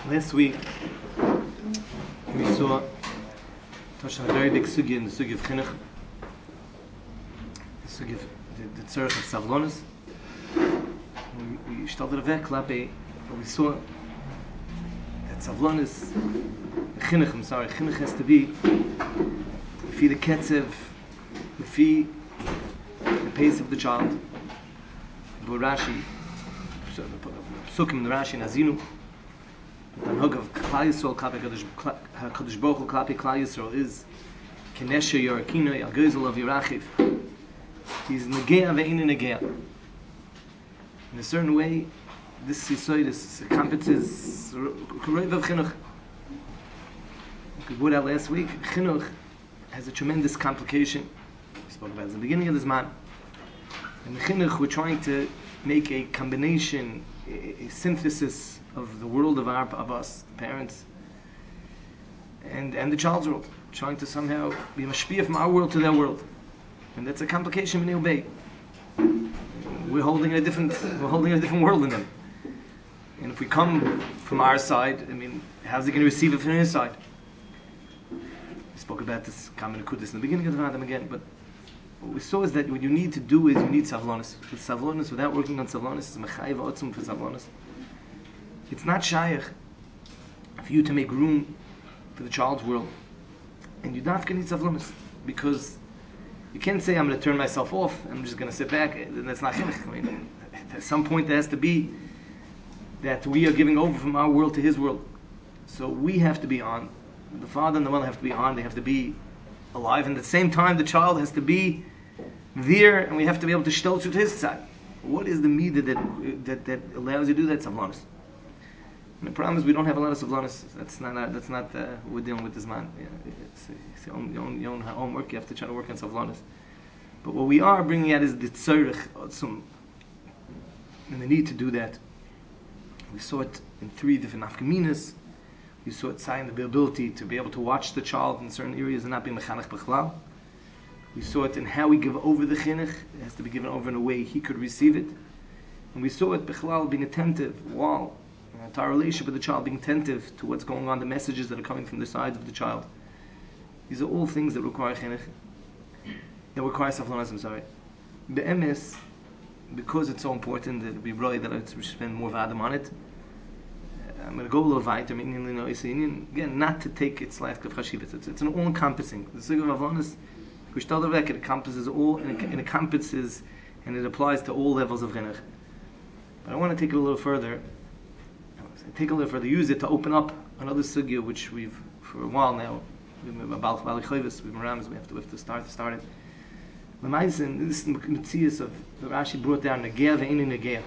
Last week we saw touch on a very big sugya in the sugya of chinuch, the sugya of the tzarech of savlonis. We started a vecklape, but we saw that savlonis, chinuch has to be lefi the ketzev, lefi the pace of the child. But Rashi, psukim the Rashi in Azinu. The hug of Klal Yisrael klapi Hakadosh Baruch Hu klapi Klal Yisrael is Kenesha Yorakino Yagozel of Yirachiv. He's Negea ve'inu Negea. In a certain way, this Yisoid is encompasses Roiv of Chinuch. We put out last week. Chinuch has a tremendous complication. We spoke about it at the beginning of this man. In the Chinuch, we're trying to make a combination, a synthesis of the world of us, the parents, and the child's world, trying to somehow be mashpia from our world to their world, and that's a complication. B'nei Ubay. We're holding a different world in them, and if we come from our side, how's he going to receive it from his side? We spoke about this common kudus in the beginning of the Adam again, but what we saw is that what you need to do is you need savlonis. With savlonis, without working on savlonis, it's mechayiv otzum for savlonis. It's not shaykh for you to make room for the child's world, and you're not going to need savlonis, because you can't say I'm going to turn myself off and I'm just going to sit back. That's not chinuch. At some point there has to be that we are giving over from our world to his world. So we have to be on. The father and the mother have to be on. They have to be alive, and at the same time the child has to be there, and we have to be able to shtel to his side. What is the midah that allows you to do that? Savlonis. And the problem is we don't have a lot of savlonis. That's not what we're dealing with this man. It's your own homework. You have to try to work on savlonis. But what we are bringing out is the tzarech otzum, and the need to do that. We saw it in 3 different nafkaminas. We saw it sign the ability to be able to watch the child in certain areas and not be mechanech b'chlal. We saw it in how we give over the chinuch. It has to be given over in a way he could receive it. And we saw it b'chlal being attentive while to our relationship with the child, being attentive to what's going on, the messages that are coming from the sides of the child. These are all things that require chinuch, that require savlonis. Be'emes, because it's so important that we really that we spend more vadam on it. I'm going to go a little weiter. Again, not to take its lack of chashivas. It's an all-encompassing. The sugya of avlonis, it encompasses all, and it encompasses, and it applies to all levels of chinuch. But I want to take it a little further. Use it to open up another sugya which we've for a while now. We've been around. We have to start it. This is the mitzias of the Rashi brought down negea ve'inu negea,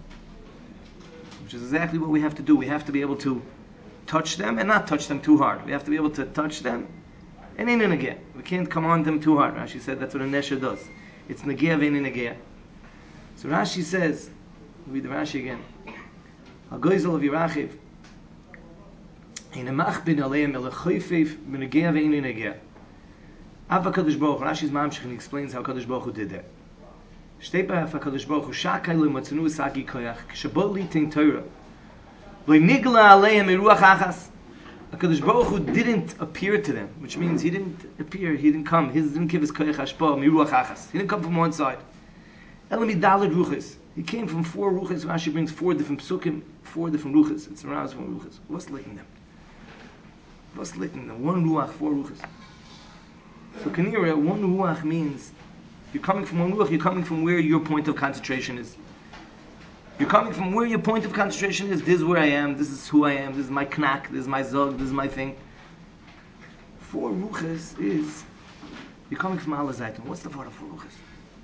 which is exactly what we have to do. We have to be able to touch them and not touch them too hard. We have to be able to touch them and inu negea. We can't come on them too hard. Rashi said that's what a nesher does. It's negea ve'inu negea. So Rashi says, read the Rashi again. Hagoizel of Yirachiv, in a machbin aleim el choyfev b'negea ve'inu negea. Ava Kadosh Baruch Hu, Rashi's mamshich, and he explains how Kadosh Baruch Hu did that. Shtei b'haf HaKadosh Baruch Hu shakai lo matzanu sagi koyach k'shabot litin Torah lo nigla aleim meruach achas. HaKadosh Baruch Hu didn't appear to them, which means he didn't appear, he didn't come, he didn't give his koyach hashpah meruach achas. He didn't come from one side. Elami daled ruches. He came from 4 ruches. Rashi brings 4 different psukim, 4 different ruches. It's around 4 ruches. What's lighting them? What's lighting them? 1 ruach, 4 ruches. So kanira, 1 ruach means you're coming from 1 ruach, you're coming from where your point of concentration is. You're coming from where your point of concentration is. This is where I am, this is who I am, this is my knack, this is my zog, this is my thing. 4 ruches is, you're coming from Allah Zayton. What's the part of 4 ruches?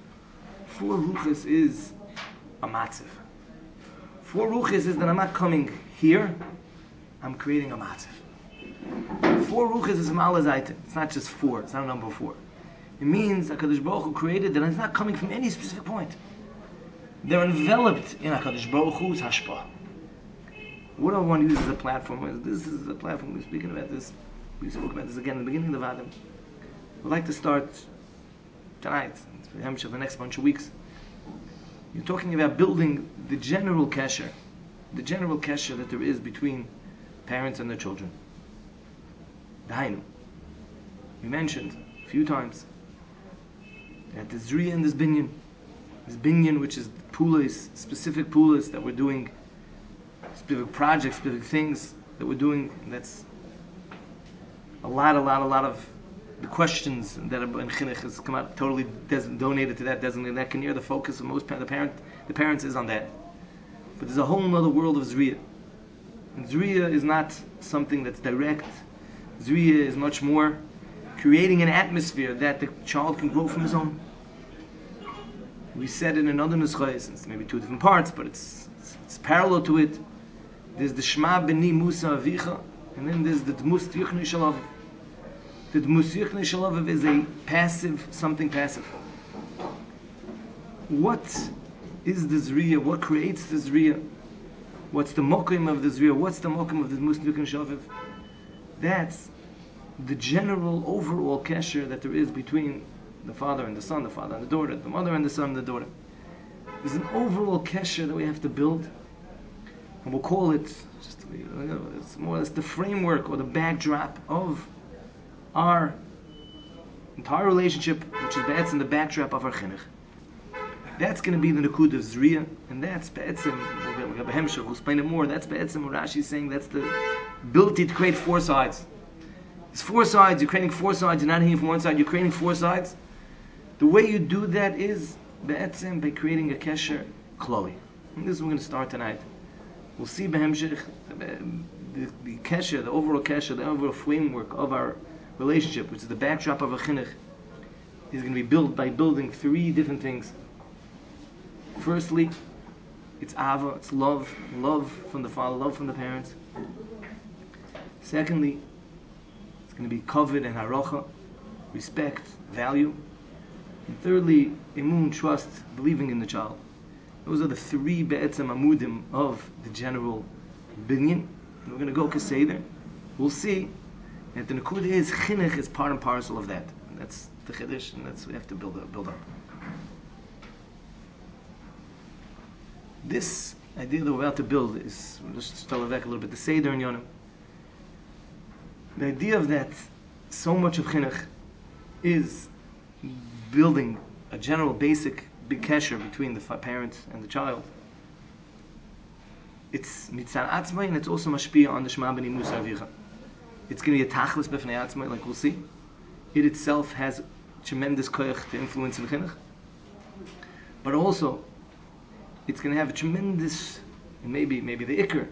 4 ruches is a matziv. 4 ruches is that I'm not coming here, I'm creating a matziv. 4 ruches is ma'ala zaytin. It's not just 4. It's not a number 4. It means HaKadosh Baruch Hu created that it's not coming from any specific point. They're enveloped in HaKadosh Baruch Hu's hashpah. What do I want to use as a platform? This is a platform. We're speaking about this. We spoke about this again in the beginning of the Vadim. We'd like to start tonight, for the next bunch of weeks. You're talking about building the general kesher that there is between parents and their children. Dainu. We mentioned a few times that the Zriya and this binyan which is pulas, specific pulas that we're doing, specific projects, specific things that we're doing, that's a lot of the questions that are in chinuch has come out totally donated to that, designated that. Can hear the focus of most the parents is on that. But there's a whole other world of Zriya. And Zriya is not something that's direct. Zriya is much more creating an atmosphere that the child can grow from his own. We said in another nuschayis, it's maybe two different parts, but it's parallel to it. There's the Shema B'ni Musa Avicha, and then there's the Dmus Yuchni Shalav. The Dmus Yuchni Shalav is a passive, something passive. What is the Zriya? What creates the Zriya? What's the mokim of the Zriya? What's the mokim of the Dmus Yuchni Shalav? That's the general overall kesher that there is between the father and the son, the father and the daughter, the mother and the son and the daughter. There's an overall kesher that we have to build, and we'll call it just it's more or less the framework or the backdrop of our entire relationship, which is in the backdrop of our chinuch. That's going to be the Nakud of Zriya, and that's Be'etzim, we'll explain it more, that's Be'etzim, what Rashi is saying, that's the ability to create four sides. There's four sides, you're creating four sides, you're not hitting from one side, you're creating four sides. The way you do that is Be'etzim, by creating a kesher klali. And this is what we're going to start tonight. We'll see Behemshich, the kesher, the overall kesher, the overall framework of our relationship, which is the backdrop of a chinuch, is going to be built by building three different things. Firstly, it's ava, it's love from the father, love from the parents. Secondly, it's going to be kavod and haracha, respect, value. And thirdly, emun, trust, believing in the child. Those are the three be'etzem amudim of the general binyan. And we're going to go kaseder. We'll see that the nekuda is chinuch is part and parcel of that. And that's the chiddush, and that's what we have to build up. This idea that we're about to build is, we'll just start back a little bit, the Seder and Yonim. The idea of that, so much of chinuch is building a general basic big kesher between the parent and the child. It's mitzar atzmai, and it's also mashpia on the Shema B'ni Musa Avicha. It's going to be a tachlis b'fnei atzmai, like we'll see. It itself has tremendous koyach to influence in chinuch. But also, it's going to have a tremendous, maybe the ikr,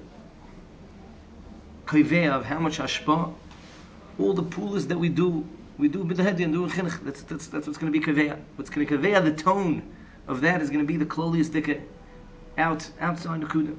koyveh of how much hashpa, all the pulas that we do b'dahedi and do in chinuch. That's what's going to be koyveh. What's going to koyveh, the tone of that is going to be the kloliest dikah outside the kudah.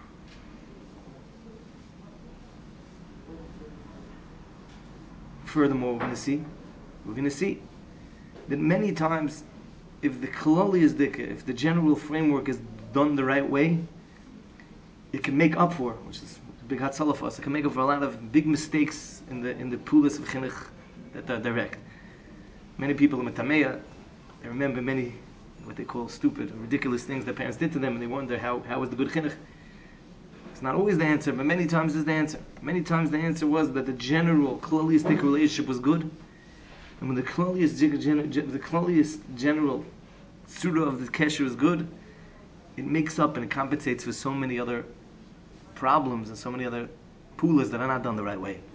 Furthermore, we're going to see that many times, if the kloliest dikah, if the general framework is done the right way, it can make up for, which is a big hatzalah for us, it can make up for a lot of big mistakes in the pulas of chinuch that are direct. Many people in Metameya, they remember many what they call stupid or ridiculous things that parents did to them, and they wonder how was the good chinuch. It's not always the answer, but many times is the answer. Many times the answer was that the general kloliistic relationship was good, and when the kloliest general surah of the kesher is good, it makes up and it compensates for so many other problems and so many other pulas that are not done the right way.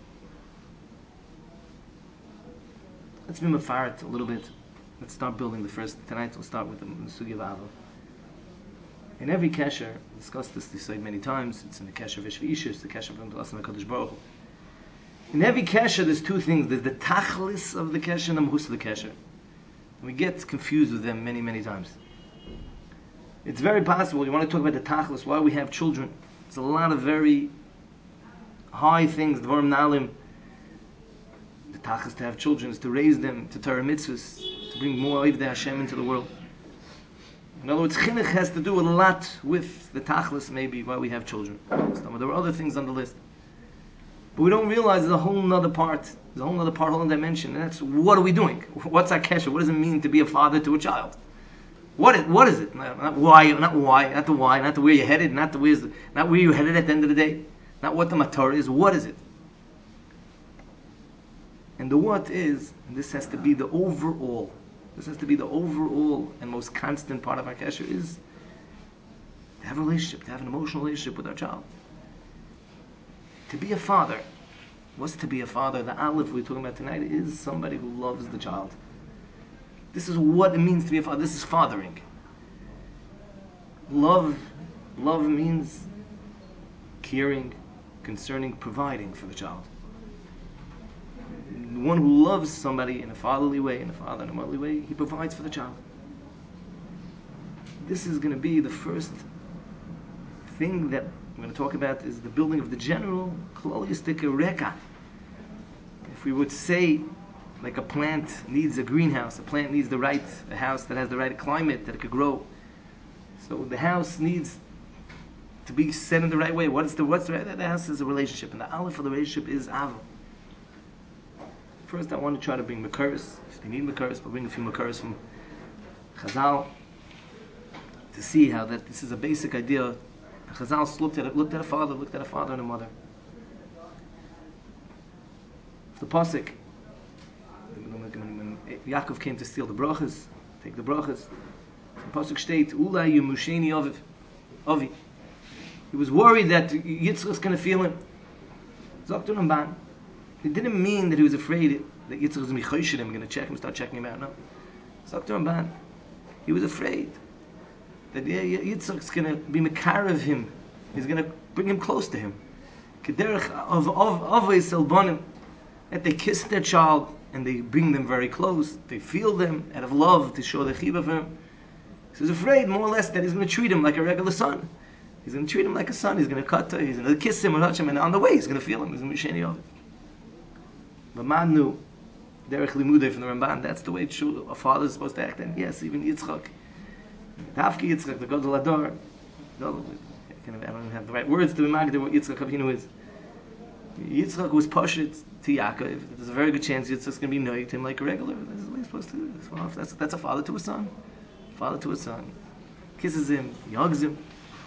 Let's be mafaret a little bit. Let's start building the first. Tonight we'll start with the Sugi of Ava. In every kesher, we discussed this said many times, it's in the kesher of Ish v'Isha, it's the kesher of Asma HaKadosh Baruch Hu. In every kesher there's two things. There's the tachlis of the kesher and the mahus of the kesher. And we get confused with them many times. It's very possible, you want to talk about the tachlis, why we have children. There's a lot of very high things, dvarim nalim. The tachlis to have children is to raise them to Torah mitzvahs, to bring more Oivdei Hashem into the world. In other words, chinuch has to do a lot with the tachlis, maybe, why we have children. There were other things on the list. But we don't realize there's a whole other part, whole other dimension, and that's, what are we doing? What's our kesher? What does it mean to be a father to a child? What is it? Not the why, not the where you're headed, not where you're headed at the end of the day, Not what the matar is, what is it? And the what is, and this has to be the overall, and most constant part of our kesher is to have a relationship, to have an emotional relationship with our child. To be a father, what's to be a father? The aleph we're talking about tonight is somebody who loves the child. This is what it means to be a father. This is fathering. Love means caring, concerning, providing for the child. One who loves somebody in a fatherly way, in a motherly way, he provides for the child. This is going to be the first thing that we're going to talk about, is the building of the general holistic reka. If we would say, like a plant needs a greenhouse, a plant needs a house that has the right climate, that it could grow. So the house needs to be set in the right way. What's the right? The house is a relationship, and the aleph of the relationship is ava. First, I want to try to bring makaris. If you need makaris, we'll bring a few makaris from Chazal to see how that this is a basic idea. Chazal looked at a father and a mother. The pasuk, when Yaakov came to steal the brachas, take the brachas, the pasuk state, "Ulai Yemusheni Avi." He was worried that Yitzchak's going to feel him. Zokter Ramban. It didn't mean that he was afraid that Yitzchak was going to be choshid him, going to check him, start checking him out. No. Zokter Ramban. He was afraid that Yitzchak's going to be mekarev him. He's going to bring him close to him. Kederech of Selbonim, that they kiss their child and they bring them very close. They feel them out of love to show the chiva for him. So he's afraid, more or less, that he's going to treat him like a regular son. He's going to treat him like a son. He's going to cut him. He's going to kiss him or touch him, and on the way he's going to feel him. He's going to be sheni of it. But man knew, derech limudei from the Ramban, that's the way a father is supposed to act. And yes, even Yitzchak, Dafki Yitzchak, the Gadol Ador, I don't even have the right words to imagine what Yitzchak Avinu is. Yitzchak was pashut to Yaakov. There's a very good chance Yitzchak's going to be noyed to him like a regular. This is what he's supposed to do. That's a father to a son. Father to a son. Kisses him, he hugs him.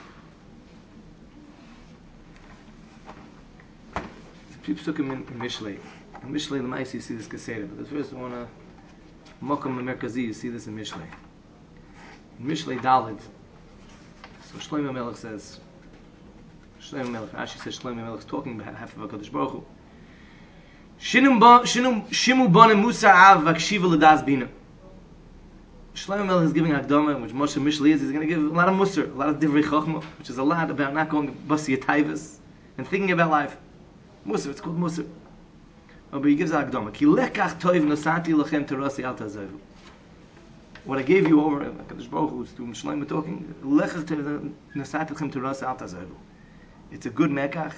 People took him in Mishlei. In Mishlei, the Maisi, you see this Keseda. But the first one, Mokum Merkazi, you see this in Mishlei. In Mishlei Dalid. So Shlomo Melech says, Rashi says Shlomo Melech is talking about half of HaKadosh Baruch Hu. Shimu bonim Musa av vakshiva l'das bina. Shlomo Melech is giving Hakdama, which Moshe Mishlei is. He's going to give a lot of Musar, a lot of Divrei Chochmah, which is a lot about not going basi yatayvus and thinking about life. Musar, it's called Musar. Oh, but he gives Hakdama. Ki lekach toiv nasati lachem terasi al tazevu. What I gave you over, HaKadosh Baruch Hu, to Shlomo talking, lekach toiv nasati lachem terasi al tazevu. It's a good mekach,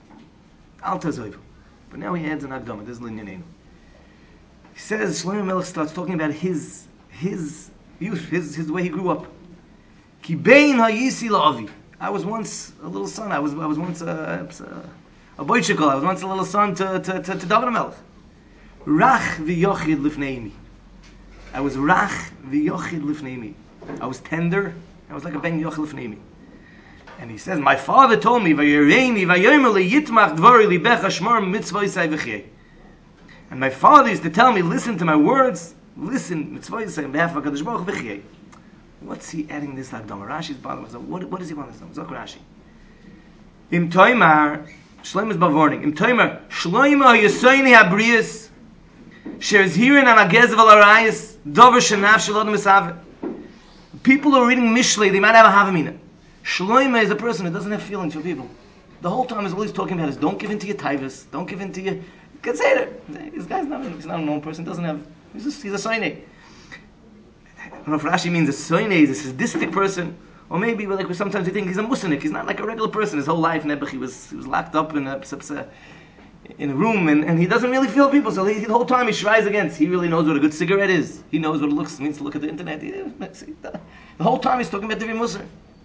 al tazevu. But now he adds an Hakdama. This is Linyanenu. He says, Shlomo Melech starts talking about his youth, his way he grew up. Ki bein hayisi la'avi. I was once a little son. I was once a boychikol. I was once a little son to David Melech. Rach v'yochid lifneimi. I was rach v'yochid lifneimi. I was tender. I was like a ben yochid lifneimi. And he says, my father told me, Vayereini vayomer li yitmach dvari libecha shmar mitzvosai v'chiyei. And my father used to tell me, listen to my words, listen, mitzvosai on behalf of HaKadosh Baruch Hu v'chiyei. What's he adding this Hakdama? Rashi's bothering himself. What does he want to say? Zok Rashi. Im toimar, Shlomo is bavorning. Im toimar, Shlomo yesoini habriyas, she's hearing an agezav al arayas, dover shenav shalodem esaveh. People who are reading Mishlei, they might have a havamina. Shlomo is a person who doesn't have feelings for people. The whole time is all he's talking about is don't give in to your taivas, don't give in to your consider. This guy's not a known person, doesn't have, he's a soine. I don't know if Rashi means a soine, he's a sadistic person, or maybe like sometimes we think he's a musanik, he's not like a regular person. His whole life, Nebuch, he was locked up in a room and he doesn't really feel people, so the whole time he shries against. He really knows what a good cigarette is. He knows what it means to look at the internet. The whole time he's talking about Divrei Musar.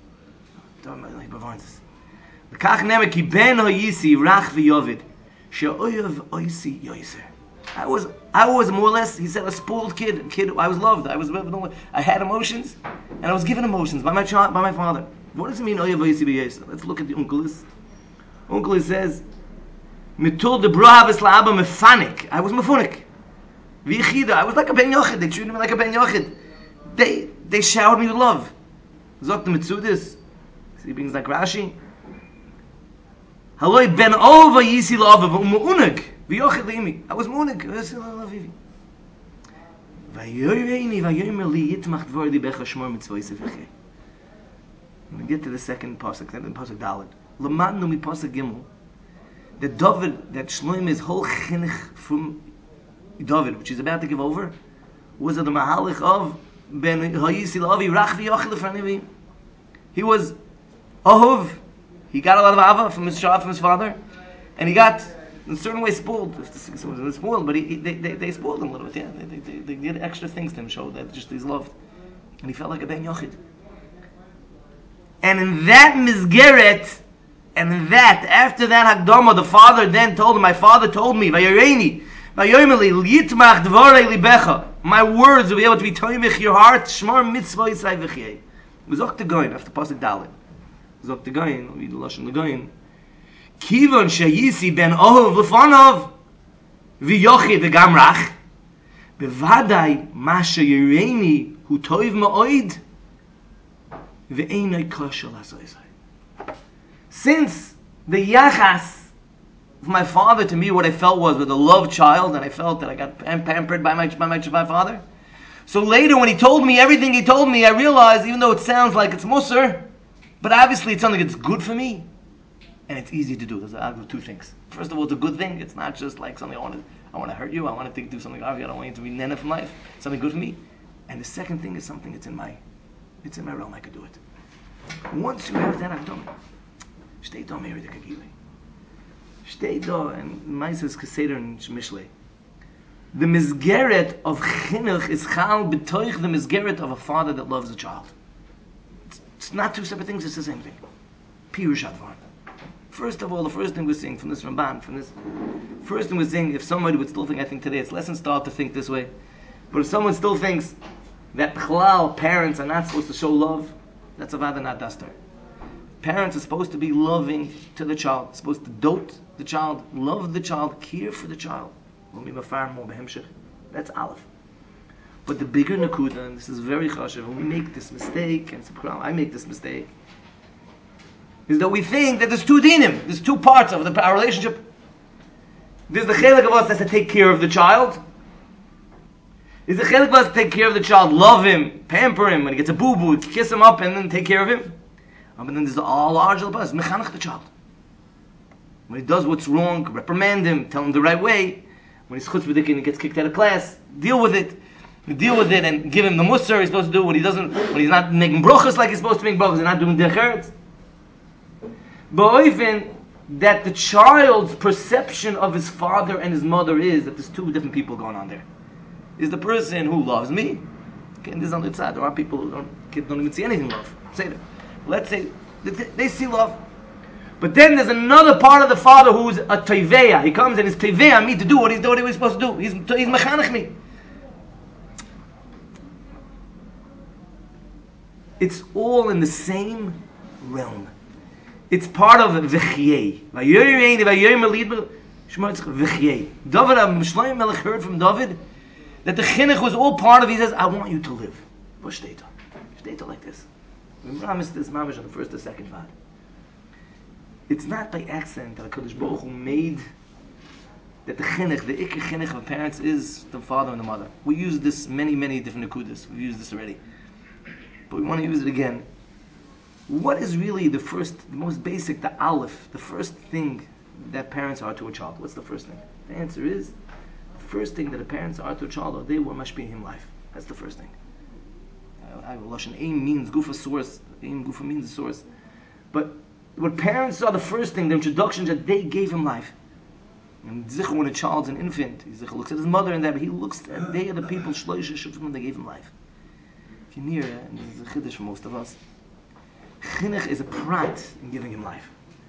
He provides us. L'kach nemer ki ben hayisi rach v'yovid she'oyev oisi yoiser. I was more or less, he said, a spoiled kid. I was loved. I had emotions, and I was given emotions by my child, by my father. What does it mean oyev oisi yoiser? Let's look at the unkelis. Uncle says, Mitul de Brahabis La'aba Mefanik. I was Mefunik. V'yichida. I was like a Ben Yochid. They treated me like a Ben Yochid. They showered me with love. Zok the Mitzudis. He brings like Rashi. Haloi ben ova yisi la'ava v'umu'unig. V'yochid li'imi. I was mu'unig. V'yoreini v'yomer li yitmach dvor li becha shmor mitzvah yisif v'chei. We get to the second pasuk, then the pasuk Dalet. L'madnu mi pasuk Gimel. That David, that Shlomo's whole chinuch from David, which he's about to give over, was at the mahalich of ben hayisi la'avi rach v'yochid l'franivi. He was Ahuv. He got a lot of Ava from his Shah, from his father, and he got in a certain way spoiled. It wasn't spoiled, but they spoiled him a little bit. Yeah, they did extra things to him, show that just he's loved, and he felt like a Ben Yochid. And in that Mizgeret, and in that, after that Hakdama, the father then told him, my father told me, Vayoreini, Vayoimeli, Yitmach Dvorei Libecha, my words will be able to be toimich your heart, Shmar Mitzvah Yisai V'chiyei. It was Oktagoyin, after Pasuk Dalet. It was Oktagoyin, we do Lashon Lagoyin. Kivon Shayisi ben Ohov Lefanov, V'yochid V'gamrach, Bevadai Masha Yoreini, Hu Toiv Ma'oid, since the yachas of my father to me, what I felt was with a loved child, and I felt that I got pampered by my father. So later, when he told me everything he told me, I realized, even though it sounds like it's musar, but obviously it's something that's good for me, and it's easy to do. I'll do two things. First of all, it's a good thing. It's not just like something I want to hurt you. I want to do something obvious. I don't want you to be nene from life. Something good for me. And the second thing is something that's in my realm. I could do it. Once you have that Akdom, stay do Meri de Kagili. Stay do, and Maises Keseder and Shmishle. The Mizgeret of Chinuch is Chal betoich the Mizgeret of a father that loves a child. It's not two separate things, it's the same thing. Pirush Advar. First of all, the first thing we're seeing from this Ramban, first thing we're seeing, if somebody would still think, I think today it's less than start to think this way, but if someone still thinks that Chalal, parents are not supposed to show love, that's Avada not Dastar. Parents are supposed to be loving to the child, supposed to dote the child, love the child, care for the child. That's Aleph. But the bigger Nakuda, and this is very chashiv, when we make this mistake, and I make this mistake, is that we think that there's two dinim, there's two parts of our relationship. There's the chelik of us that's to take care of the child. Is the chelik of us to take care of the child, love him, pamper him, when he gets a boo-boo, kiss him up and then take care of him. And then there's the larger of us, mechanech the child. When he does what's wrong, reprimand him, tell him the right way. When he's chutzpahdik and he gets kicked out of class, deal with it. Deal with it and give him the musar he's supposed to do. When he's not making brochas like he's supposed to make brochas, he's not doing derech. But even that the child's perception of his father and his mother is that there's two different people going on there. Is the person who loves me. Okay, and this is on the side. There are people who kids don't even see anything love. Say that. Let's say they see love. But then there's another part of the father who's a teveya. He comes and he's teveya me to do what he was supposed to do. He's mechanech me. It's all in the same realm. It's part of v'chiyei. David, Shlomo Melech heard from David that the chinuch was all part of. He says, "I want you to live." Shteta like this. We promised this mamash on the first or second vad. It's not by accident that HaKadosh Baruch Hu made that the chinuch, the ikar chinuch of parents is the father and the mother. We use this many different nekudas. We've used this already, but we want to use it again. What is really the most basic, the aleph, the first thing that parents are to a child? What's the first thing? The answer is, the first thing that the parents are to a child are they were mashpia him life. That's the first thing. Lashon aim means gufa source. Aim gufa means the source. But what parents are, the first thing, the introduction that they gave him life. And Zichur, when a child's an infant, Zichur looks at his mother and that, but he looks at they are the people shloisha shufim they gave him life. If you're near, and this is a chiddush for most of us, chinuch is a prat in giving him life.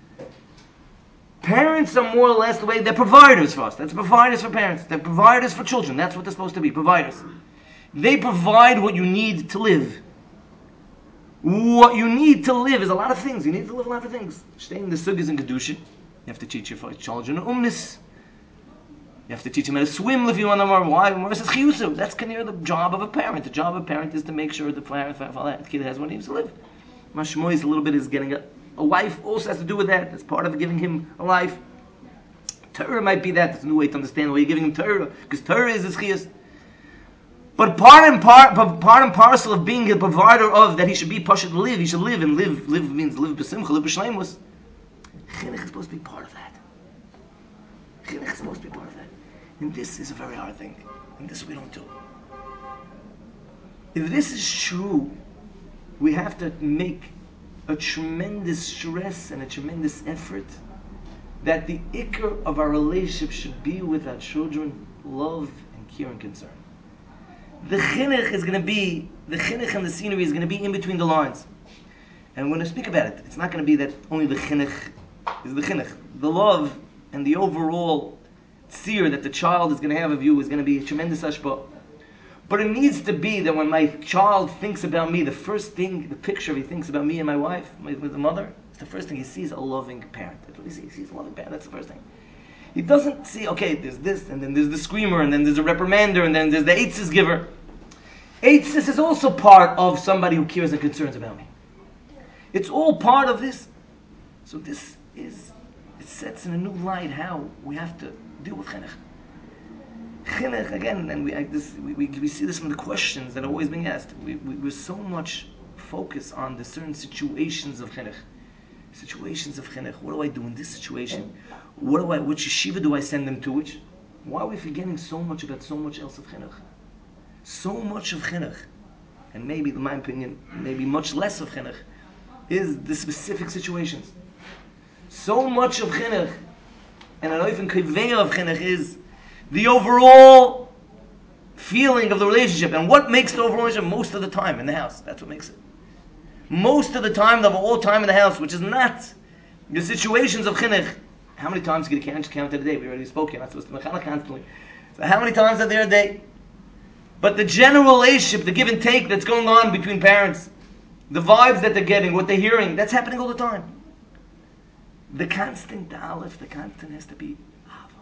Parents are more or less the way they're providers for us. That's providers for parents. They're providers for children. That's what they're supposed to be, providers. They provide what you need to live. What you need to live is a lot of things. You need to live a lot of things. Staying the sugyas and kedushin. You have to teach your children umnis. You have to teach them how to swim if you want them. Why? That's kind of the job of a parent. The job of a parent is to make sure the kid has what he needs to live. Mashmoy is a little bit is getting a wife also has to do with that. It's part of giving him a life. Torah might be that. There's a new way to understand why you're giving him Torah, because Torah is his chiyus. But part and parcel of being a provider of that he should be pasha to live. He should live, and live means live b'simcha, live b'shleimus. Chinuch is supposed to be part of that. Chinuch is supposed to be part of that. And this is a very hard thing. And this we don't do. If this is true, we have to make a tremendous stress and a tremendous effort that the ikar of our relationship should be with our children, love and care and concern. The chinuch is going to be, the chinuch and the scenery is going to be in between the lines. And we're going to speak about it. It's not going to be that only the chinuch is the chinuch. The love and the overall seer that the child is going to have of you is going to be a tremendous hashpah. But it needs to be that when my child thinks about me, the first thing, the picture he thinks about me and my wife, with the mother, it's the first thing he sees a loving parent. That's what he sees. He sees a loving parent. That's the first thing. He doesn't see, okay, there's this, and then there's the screamer, and then there's a reprimander, and then there's the eitzes giver. Eitzes is also part of somebody who cares and concerns about me. It's all part of this. So this is, it sets in a new light how we have to deal with chinuch. Chinuch, again, and we see this from the questions that are always being asked. We're so much focused on the certain situations of chinuch. Situations of chinuch. What do I do in this situation? Which yeshiva do I send them to? Why are we forgetting so much about so much else of chinuch? So much of chinuch, and maybe, in my opinion, maybe much less of chinuch, is the specific situations. So much of chinuch, and an oifen kivea of chinuch is the overall feeling of the relationship. And what makes the overall relationship most of the time in the house? That's what makes it. Most of the time, of all time in the house, which is not the situations of chinuch. How many times can you count in a day? We already spoke here. Not supposed to mechana constantly. So how many times are there a day? But the general relationship, the give and take that's going on between parents, the vibes that they're getting, what they're hearing, that's happening all the time. The constant aleph, the constant has to be ahava.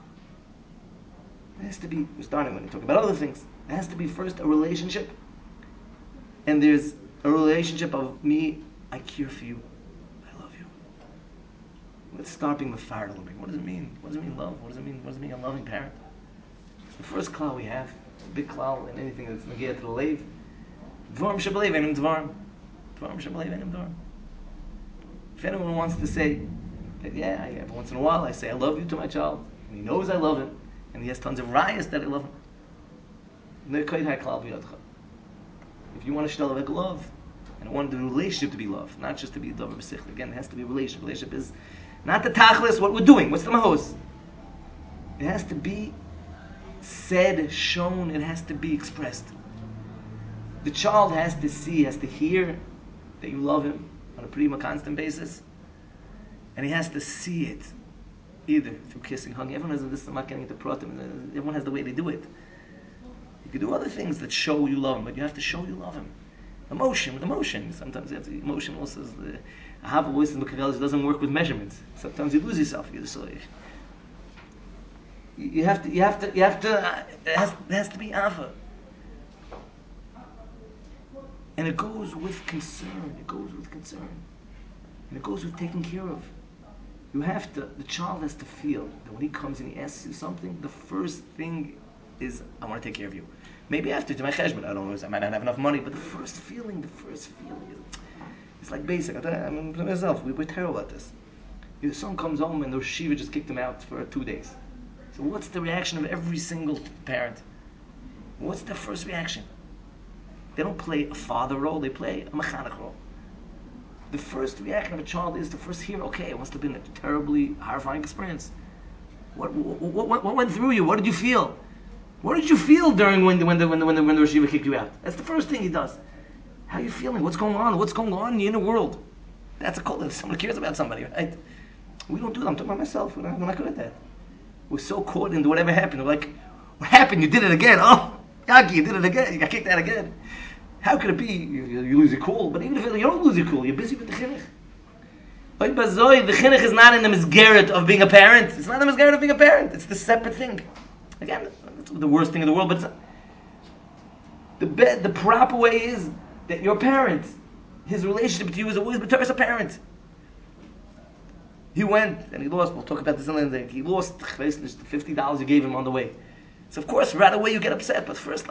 It has to be, we're starting when we talk about other things. It has to be first a relationship. And there's a relationship of me, I care for you, I love you. Let's start being mefared a little bit. What does it mean? What does it mean love? What does it mean a loving parent? It's the first klal we have, a big klal in anything that's negiyah to the leiv. Dvarim shebelev enim dvarim. Dvarim shebelev enim dvarim. If anyone wants to say that, yeah, every once in a while I say I love you to my child, and he knows I love him, and he has tons of rayas that I love him. If you want to shtel love, and I want the relationship to be love, not just to be davar b'sichel. Again, it has to be a relationship. Relationship is not the tachlis, what we're doing. What's the mahos? It has to be said, shown, it has to be expressed. The child has to see, has to hear that you love him on a pretty much constant basis. And he has to see it, either through kissing, hugging. Everyone has this, I'm not getting into pratim, everyone has the way they do it. You can do other things that show you love him, but you have to show you love him. Emotion, with emotion. Sometimes you have to, emotion also is the ahava voice in the Kabbalish doesn't work with measurements. Sometimes you lose yourself. You just you have to, it has to be ahava. And it goes with concern. It goes with concern. And it goes with taking care of. You have to, the child has to feel that when he comes and he asks you something, the first thing is, I want to take care of you. Maybe after to my cheshbon, I don't know, I might not have enough money, but the first feeling is, it's like basic. I mean, for myself, we're terrible at this. Your son comes home and the shiva just kicked him out for 2 days. So what's the reaction of every single parent? What's the first reaction? They don't play a father role, they play a mechanic role. The first reaction of a child is to first hear, okay, it must have been a terribly horrifying experience. What went through you? What did you feel? What did you feel during when the Rashiva kicked you out? That's the first thing he does. How are you feeling? What's going on? What's going on in the inner world? That's a call. Someone cares about somebody, right? We don't do that. I'm talking about myself. We're not good at that. We're so caught into whatever happened. We're like, what happened? You did it again. Oh, Yaki, you did it again. You got kicked out again. How could it be? You lose your cool. But even if you don't lose your cool, you're busy with the chinuch. The chinuch is not in the misgeret of being a parent. It's not the misgeret of being a parent. It's the separate thing. Again, it's the worst thing in the world, but the proper way is that your parent, his relationship with you is always as a parent. He went and he lost, we'll talk about this another day, he lost the $50 you gave him on the way. So of course, right away you get upset, but first,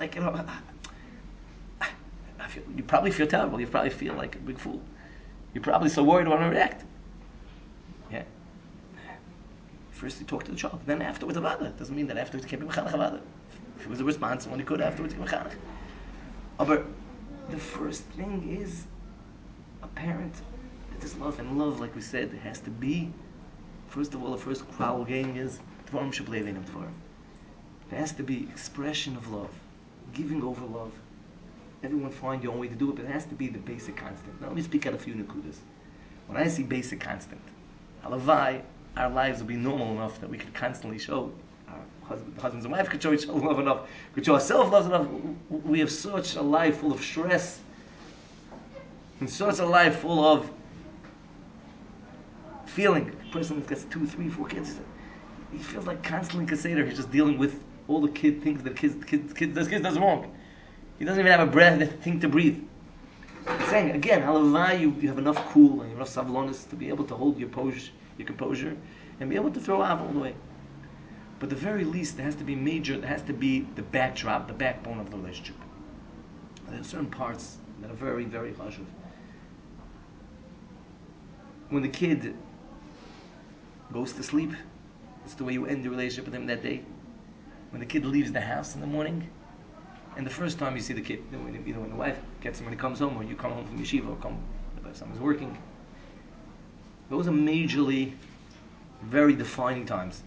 you probably feel terrible, you probably feel like a big fool. You're probably so worried you want to react. Yeah. First you talk to the child, then afterwards about it. Doesn't mean that afterwards you can't be mechanech about it. If it was a response, when he could, afterwards you can mechanech. But the first thing is, a parent, it is love, and love, like we said, it has to be, first of all, the first crowd game is, Dvarim Shablevenim Dvarim. There has to be expression of love, giving over love. Everyone find your own way to do it, but it has to be the basic constant. Now let me speak out a few nukudas. When I see basic constant, halavai, our lives will be normal enough that we could constantly show, our husbands and wives could show each other love enough, could show ourselves love enough. We have such a life full of stress, and such a life full of feeling. A person that gets 2, 3, 4 kids, he feels like constantly Kaseder. He's just dealing with all the things that kid does wrong. He doesn't even have a breath, a thing to breathe. I'm saying, again, halavai, you have enough cool and enough savlonis to be able to hold your composure, and be able to throw out all the way. But the very least, there has to be there has to be the backdrop, the backbone of the relationship. There are certain parts that are very, very chashuv. When the kid goes to sleep, it's the way you end the relationship with him that day. When the kid leaves the house in the morning, and the first time you see the kid, either when the wife gets him when he comes home, or you come home from yeshiva, or someone's working, those are majorly very defining times.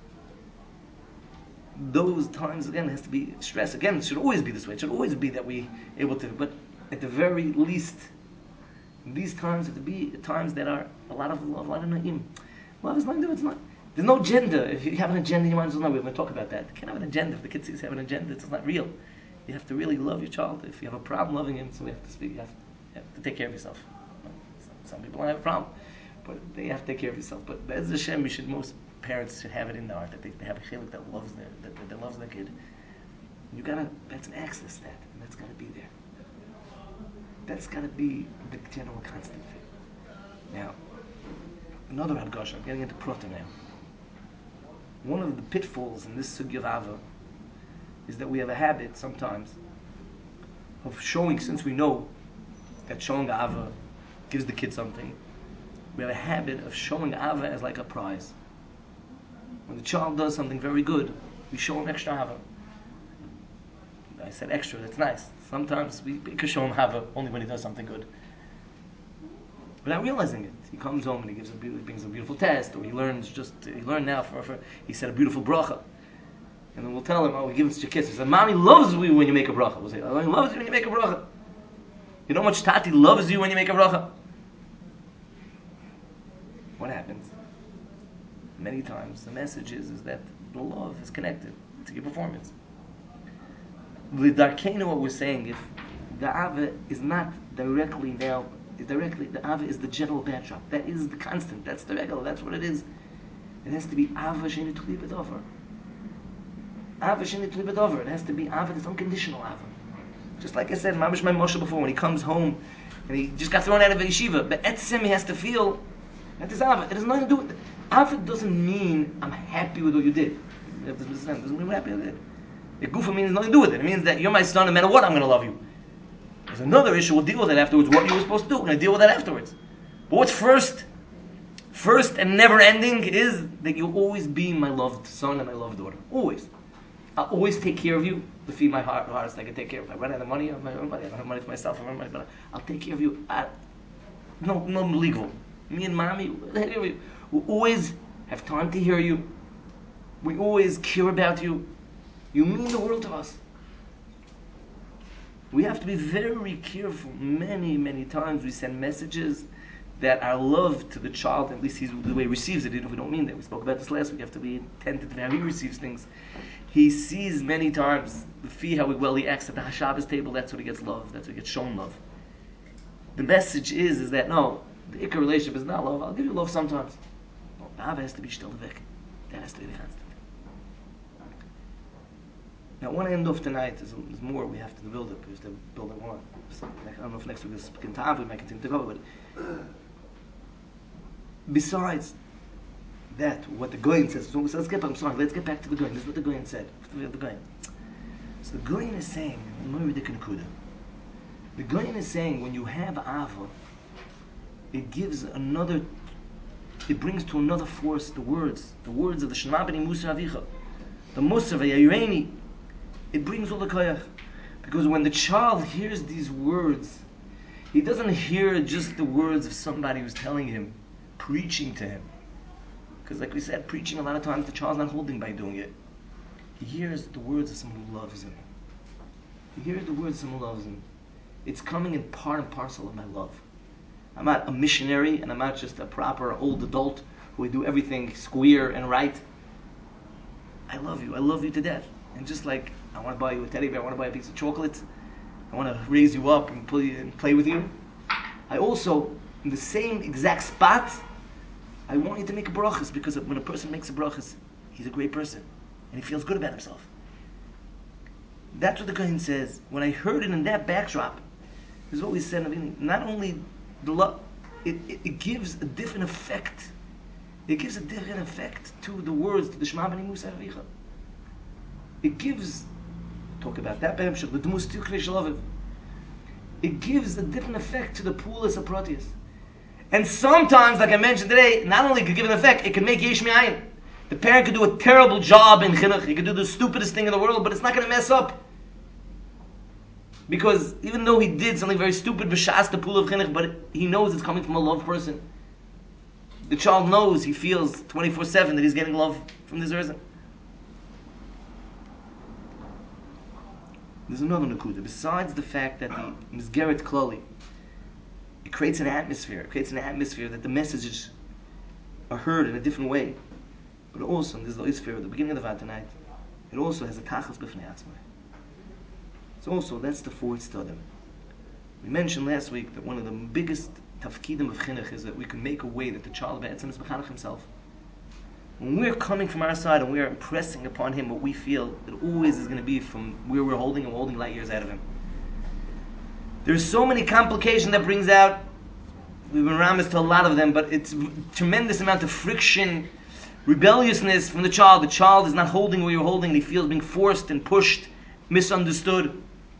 Those times, again, has to be stress. Again, it should always be this way. It should always be that we able to, but at the very least, these times have to be times that are a lot of love, a lot of na'im. Love is nothing, it's not. There's no agenda. If you have an agenda, you might as well know. We're going to talk about that. You can't have an agenda. If the kid sees you have an agenda, it's not real. You have to really love your child. If you have a problem loving him, so we have to speak. You have to take care of yourself. Some people don't have a problem, but they have to take care of yourself. But Be'ez Hashem, most parents should have it in their heart that they have a chilik that loves their kid. That's an access that, and that's got to be there. That's got to be the general constant thing. Now, another hadgasha. I'm getting into proto now. One of the pitfalls in this sugya of Ava is that we have a habit sometimes of showing, since we know that showing Ava gives the kid something, we have a habit of showing Ava as like a prize. When the child does something very good, we show him extra Ava. I said extra, that's nice. Sometimes we could show him Ava only when he does something good. Without realizing it. He comes home and he brings a beautiful test, or he learned now he said a beautiful bracha. And then we'll tell him, we give him such a kiss. He said, Mommy loves you when you make a bracha. We'll say, Mommy loves you when you make a bracha. You know how much Tati loves you when you make a bracha? What happens? Many times the message is that the love is connected to your performance. With Darkenu, what we're saying, if the Ava is not directly, the Ava is the general backdrop. That is the constant. That's the regular. That's what it is. It has to be Ava Sheni Tuli B'Dover. Ava Sheni Tuli B'Dover. It has to be Ava, this unconditional Ava. Just like I said, Mamish my Moshe before, when he comes home and he just got thrown out of a yeshiva, but etzim he has to feel that is Ava. It has nothing to do with it. Ava doesn't mean I'm happy with what you did. It doesn't mean I'm happy with it. The gufa means nothing to do with it. It means that you're my son, no matter what, I'm going to love you. There's another issue, we'll deal with that afterwards, what you were supposed to do. We're going to deal with that afterwards. But what's first and never ending is that you'll always be my loved son and my loved daughter. Always. I'll always take care of you. To feed my heart, hardest I can take care of. If I run out of money, I have my own money. I don't have money for myself, I run money, but I'll take care of you. No legal. Me and Mommy, we'll take care of you. We'll always have time to hear you. We always care about you. You mean the world to us. We have to be very careful. Many, many times we send messages that our love to the child, at least the way he receives it, even if we don't mean that. We spoke about this last week. We have to be attentive to how he receives things. He sees many times the fee, how well he acts at the Shabbos table. That's what he gets love. That's what he gets shown love. The message is that no, The ikar relationship is not love. I'll give you love sometimes. No, the Ava has to be still the vek. That has to be the constant. Now, I want to end off tonight. There's more we have to build up. We have to build up more. So, I don't know if next week is begin to have. We might continue to go, but besides that, what the Goyen says. So let's get back to the Goyen. This is what the Goyen said. The Goyen. So the Goyen is saying, the Goyen is saying, when you have Ava, it brings to another force the words of the Shema B'nai Musa Avicha, the Musa V'Yayireni. It brings all the koyach. Because when the child hears these words, he doesn't hear just the words of somebody who's telling him, preaching to him. Because like we said, preaching a lot of times the child's not holding by doing it. He hears the words of someone who loves him. He hears the words of someone who loves him. It's coming in part and parcel of my love. I'm not a missionary, and I'm not just a proper old adult who would do everything square and right. I love you to death. And just like I want to buy you a teddy bear, I want to buy a piece of chocolate, I want to raise you up and pull you and play with you, I also, in the same exact spot, I want you to make a brachas, because when a person makes a brachas, he's a great person, and he feels good about himself. That's what the Kohen says. When I heard it in that backdrop, this is what we said. I mean, not only the love, it gives a different effect. It gives a different effect to the words, to the Shema B'nai Musa Avicha. It gives, talk about that, it gives a different effect to the Pulas HaPratius. And sometimes, like I mentioned today, not only could it give an effect, it can make Yesh Me'ayin. The parent could do a terrible job in chinuch. He could do the stupidest thing in the world, but it's not going to mess up. Because even though he did something very stupid, b'shas the pool of chinuch, but he knows it's coming from a love person. The child knows, he feels 24/7 that he's getting love from this person. There's another nakuda. Besides the fact that the Mizgeret Klali, it creates an atmosphere. It creates an atmosphere that the messages are heard in a different way. But also, and this is the Oisfer at the beginning of the Vatanite, it also has a tachas b'fnei atzmai. So also, that's the fourth studim. We mentioned last week that one of the biggest tafkidim of chinuch is that we can make a way that the child be'etzem is mechanech himself. When we're coming from our side and we're impressing upon him what we feel, it always is going to be from where we're holding, and we're holding light years out of him. There's so many complications that brings out. We've been ramas to a lot of them, but it's a tremendous amount of friction, rebelliousness from the child. The child is not holding where you're holding, and he feels being forced and pushed, misunderstood.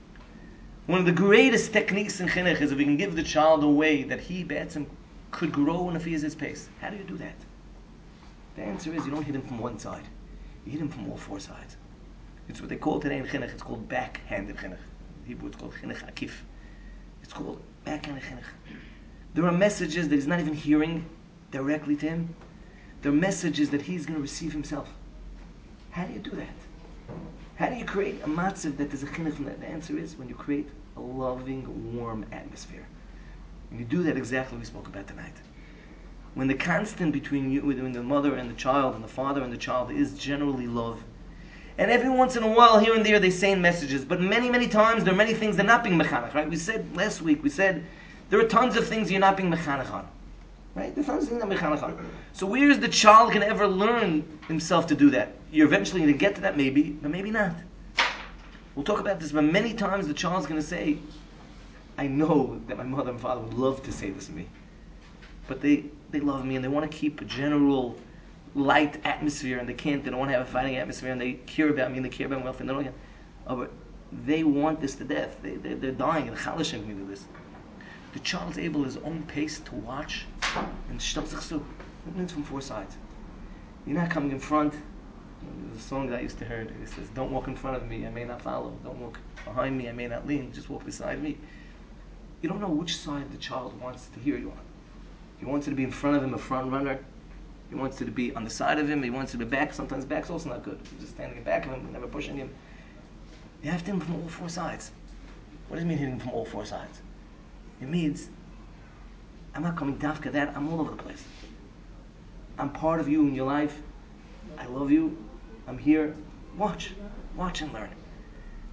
One of the greatest techniques in chinuch is if we can give the child a way that he be'etzem could grow in a fiz's pace. How do you do that? The answer is you don't hit him from one side. You hit him from all four sides. It's what they call today in chinuch. It's called backhanded chinuch. In Hebrew it's called chinuch akif. It's called backhanded chinuch. There are messages that he's not even hearing directly to him. There are messages that he's going to receive himself. How do you do that? How do you create a matzav that there's a chinuch from that? The answer is when you create a loving, warm atmosphere. And you do that exactly what we spoke about tonight. When the constant between the mother and the child, and the father and the child, is generally love. And every once in a while, here and there, they say messages. But many, many times, there are many things that are not being mechanech, right? We said last week, there are tons of things you're not being mechanech on. Right? There's tons of things you're not mechanech on. So where is the child going to ever learn himself to do that? You're eventually going to get to that, maybe, but maybe not. We'll talk about this, but many times the child's going to say, I know that my mother and father would love to say this to me. But they love me, and they want to keep a general light atmosphere, and they don't want to have a fighting atmosphere, and they care about me, and they care about my welfare, and they don't get, but they want this to death. They're dying, and chalashim me to this. The child's able at his own pace to watch, and shtal sich it means from four sides. You're not coming in front. There's a song that I used to hear, it says, don't walk in front of me, I may not follow. Don't walk behind me, I may not lean. Just walk beside me. You don't know which side the child wants to hear you on. He wants you to be in front of him, a front runner. He wants you to be on the side of him. He wants you to be back. Sometimes back's also not good. You're just standing in back of him, never pushing him. You have to hit him from all four sides. What does it mean hitting him from all four sides? It means, I'm not coming dafka that, I'm all over the place. I'm part of you in your life. I love you. I'm here. Watch and learn.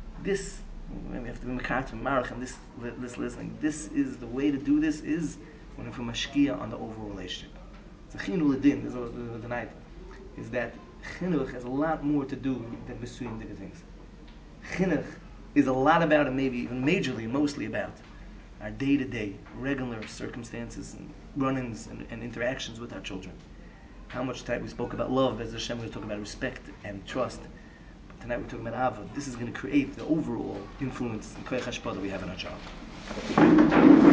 This, we have to be mekarta marach, and this listening. This is the way to do this. Is when if we mashkia on the overall relationship. The chinul ledin, this is the night, is that chinuch has a lot more to do than between the things. Chinuch is a lot about, and maybe even majorly, mostly about, our day-to-day, regular circumstances and run-ins and interactions with our children. How much time we spoke about love, as Hashem, we're talking about respect and trust. But tonight we're talking about Ava. This is going to create the overall influence and koyach hashpah that we have in our child.